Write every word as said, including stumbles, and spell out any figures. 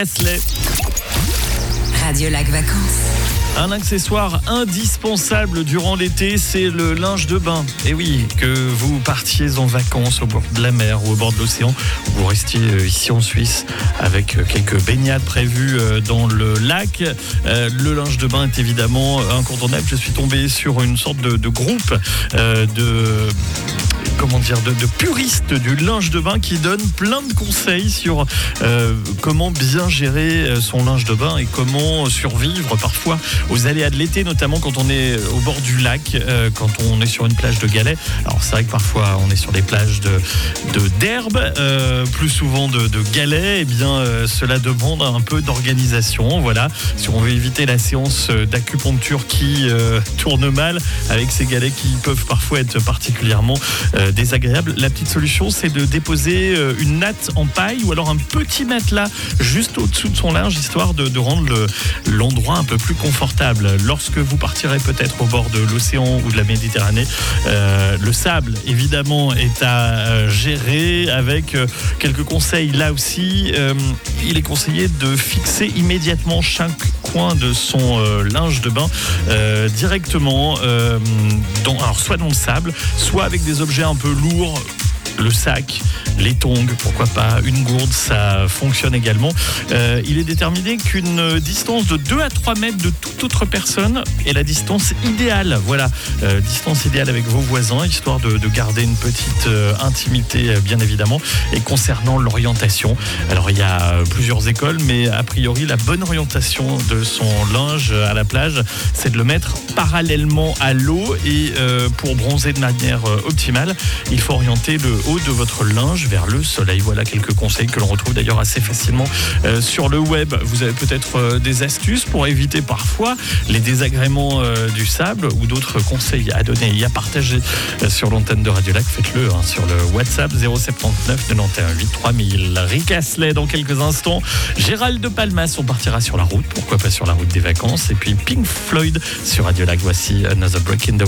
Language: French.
Slay. Radio Lac Vacances. Un accessoire indispensable durant l'été, c'est le linge de bain. Et oui, que vous partiez en vacances au bord de la mer ou au bord de l'océan, ou vous restiez ici en Suisse avec quelques baignades prévues dans le lac, le linge de bain est évidemment incontournable. Je suis tombé sur une sorte de, de groupe euh, de... comment dire, de, de puristes du linge de bain qui donnent plein de conseils sur euh, comment bien gérer son linge de bain et comment survivre parfois aux aléas de l'été, notamment quand on est au bord du lac, euh, quand on est sur une plage de galets. Alors c'est vrai que parfois on est sur des plages de, de d'herbe, euh, plus souvent de, de galets. Et bien euh, cela demande un peu d'organisation. Voilà, si on veut éviter la séance d'acupuncture qui euh, tourne mal avec ces galets qui peuvent parfois être particulièrement euh, désagréable. La petite solution, c'est de déposer une natte en paille ou alors un petit matelas juste au-dessous de son linge, histoire de, de rendre le, l'endroit un peu plus confortable. Lorsque vous partirez peut-être au bord de l'océan ou de la Méditerranée, euh, le sable, évidemment, est à euh, gérer avec euh, quelques conseils. Là aussi, euh, il est conseillé de fixer immédiatement chaque coin de son euh, linge de bain euh, directement, euh, dans, alors soit dans le sable, soit avec des objets un peu lourd, le sac, les tongs, pourquoi pas, une gourde, ça fonctionne également. Euh, il est déterminé qu'une distance de deux à trois mètres de toute autre personne est la distance idéale. Voilà, euh, distance idéale avec vos voisins, histoire de, de garder une petite euh, intimité, euh, bien évidemment. Et concernant l'orientation, alors il y a plusieurs écoles, mais a priori, la bonne orientation de son linge à la plage, c'est de le mettre parallèlement à l'eau. Et euh, pour bronzer de manière euh, optimale, il faut orienter le haut de votre linge vers le soleil. Voilà quelques conseils que l'on retrouve d'ailleurs assez facilement euh, sur le web. Vous avez peut-être euh, des astuces pour éviter parfois les désagréments euh, du sable ou d'autres conseils à donner et à partager euh, sur l'antenne de Radio Lac. Faites-le hein, sur le WhatsApp zéro sept neuf quatre-vingt-onze huit trois mille. Rick Astley dans quelques instants. Gérald de Palmas, on partira sur la route. Pourquoi pas sur la route des vacances. Et puis Pink Floyd sur Radio Lac. Voici Another Break in the